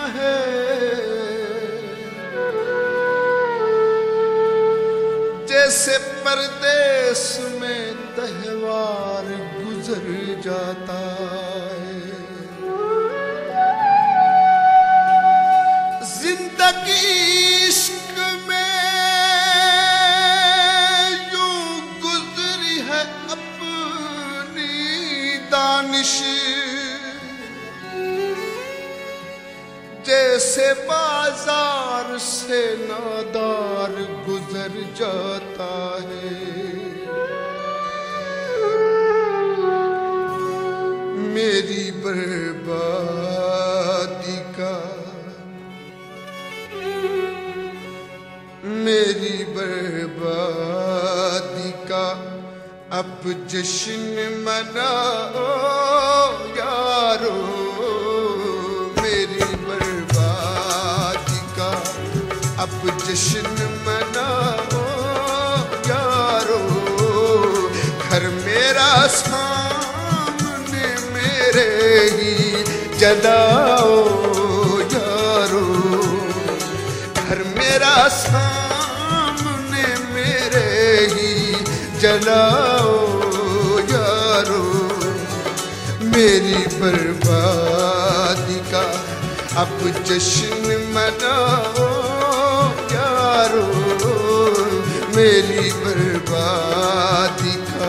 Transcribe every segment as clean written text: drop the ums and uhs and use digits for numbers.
है, जैसे परदेश में त्योहार गुजर जाता है। जिंदगी इश्क में यूं गुजरी है अपनी दानिश, जैसे बाजार से नादार गुजर जाता है। मेरी बर्बादी का, मेरी बर्बादी का अब जश्न मनाओ यारो। मेरी बर्बादी का अब जश्न मनाओ यारो। घर मेरा सामने मेरे ही जलाओ यारो। घर मेरा सामने मेरे ही जलाओ यारो। मेरी बर्बादी का अब जश्न मनाओ यारो। मेरी बर्बादी का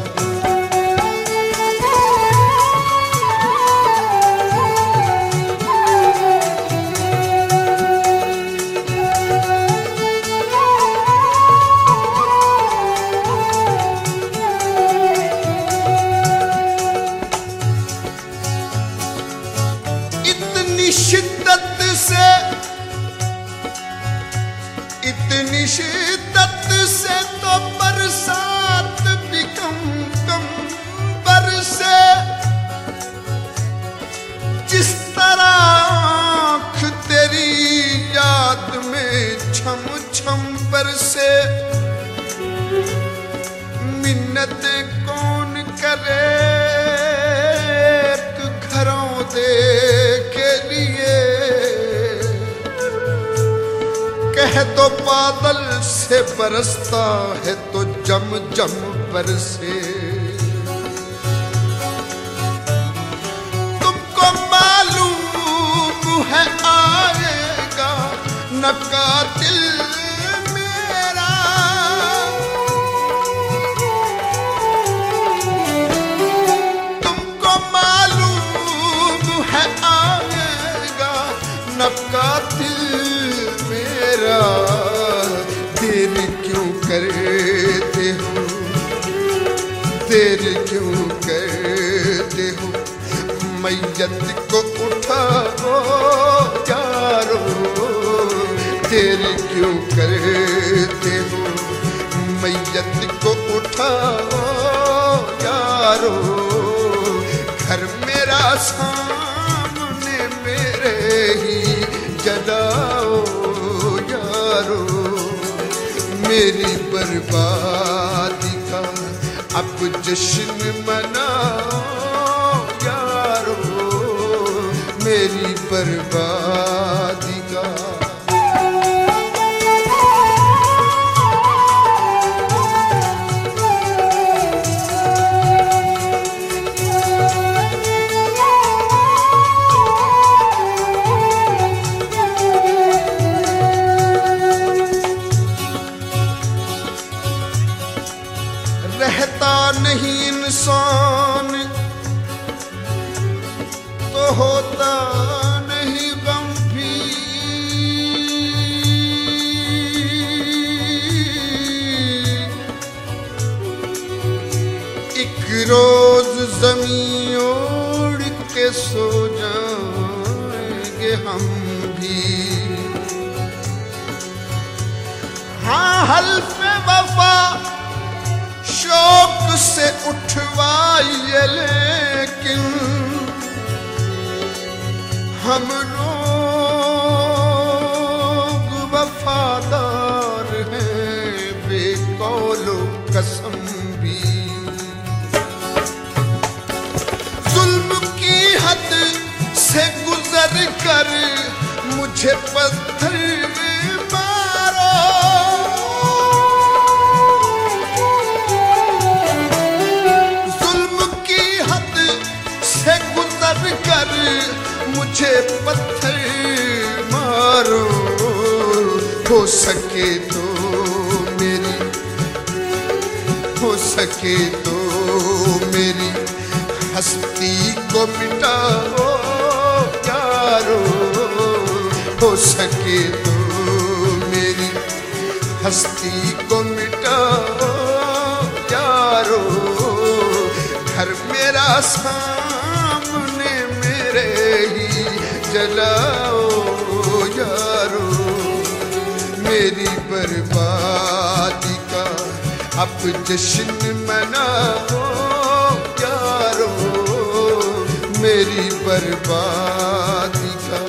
इतनी शिद्दत से तो बरसात भी कम कम बरसे। जिस तरह आँख तेरी याद में छम छम बरसे। मिन्नतें कौन करे घरों दे के लिए। कह तो बादल से बरसता है तो जम जम बरसे। तुमको मालूम है आएगा न कातिल मेरा। तुमको मालूम है आएगा न कातिल मेरा। देर क्यों करते हो, देर क्यों करते हो। मैयत को उठाओ यारो। देर क्यों करते हो, मैयत को उठाओ यारो। घर मेरा सामने मेरे ही जलाओ यारो। मेरी बर्बादी का अब जश्न मनाओ यारो। मेरी बर्बादी का रहता नहीं इंसान तो होता नहीं गम भी। एक रोज ज़मीं ओढ़ के सो जाएंगे हम भी। हाँ हल्फ़े वफा शौक से उठवाइए लेकिन हम लोग वफादार हैं बेकौलो कसम भी। जुल्म की हद से गुजर कर मुझे पत्थर मारो, जुल्म की हद से गुजर कर मुझे पत्थर मारो। हो सके तो मेरी, हो सके तो मेरी हस्ती को मिटाओ यारो। हो सके तो मेरी हस्ती को मिटाओ यारो। घर मेरा सामने मेरे ही जलाओ यारो। मेरी बर्बादी का अब जश्न मनाओ यारो। मेरी बर्बादी का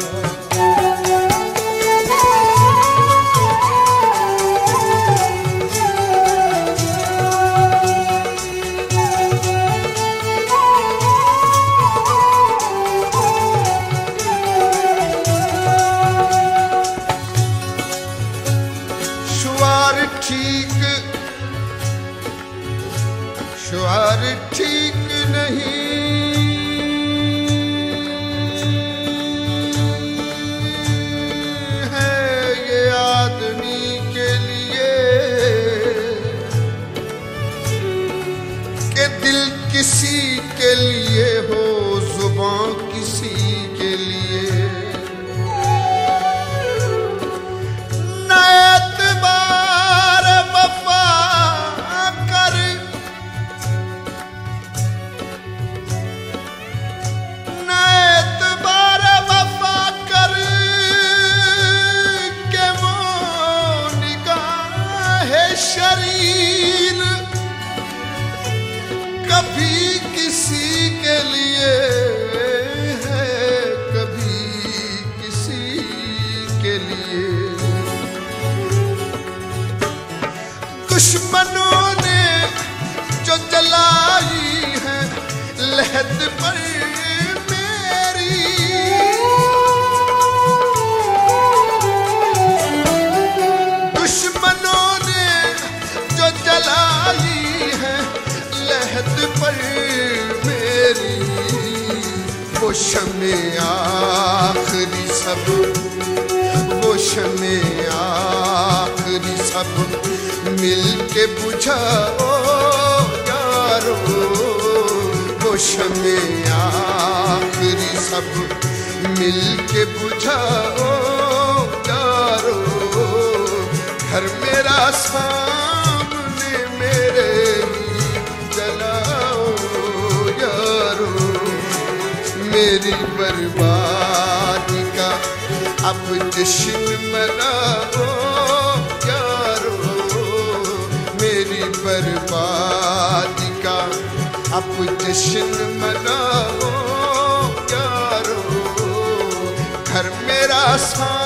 शुआर ठीक नहीं है ये आदमी के लिए कि दिल किसी के लिए हो, जुबान किसी के लिए। शरीर कभी किसी के लिए है, कभी किसी के लिए। दुश्मनों ने जो जलाई है लहद पर मेरी, दुश्मनों जलाई है लहद पर मेरी। वो शमे आखिरी सब, वो शमे आखिरी सब मिल के बुझाओ यारो। वो शमे आखिरी सब मिल के बुझाओ यारो। घर मेरा सामने मेरे ही जलाओ यारो। मेरी बर्बादी का अब जश्न मनाओ यारो। मेरी बर्बादी का अब जश्न मनाओ यारो। घर मेरा